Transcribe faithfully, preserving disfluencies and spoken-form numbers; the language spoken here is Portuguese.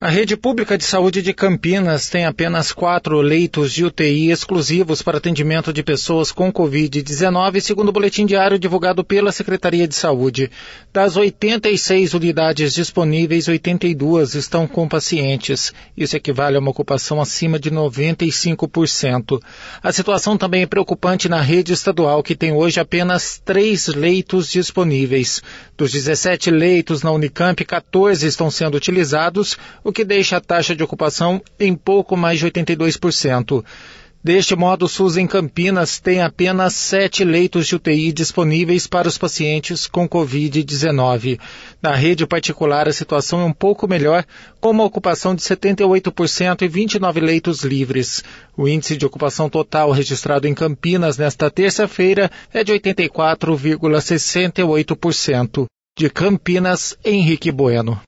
A rede pública de saúde de Campinas tem apenas quatro leitos de U T I exclusivos para atendimento de pessoas com covid dezenove, segundo o boletim diário divulgado pela Secretaria de Saúde. Das oitenta e seis unidades disponíveis, oitenta e duas estão com pacientes. Isso equivale a uma ocupação acima de noventa e cinco por cento. A situação também é preocupante na rede estadual, que tem hoje apenas três leitos disponíveis. Dos dezessete leitos na Unicamp, quatorze estão sendo utilizados, o que deixa a taxa de ocupação em pouco mais de oitenta e dois por cento. Deste modo, o SUS em Campinas tem apenas sete leitos de U T I disponíveis para os pacientes com covid dezenove. Na rede particular, a situação é um pouco melhor, com uma ocupação de setenta e oito por cento e vinte e nove leitos livres. O índice de ocupação total registrado em Campinas nesta terça-feira é de oitenta e quatro vírgula sessenta e oito por cento. De Campinas, Henrique Bueno.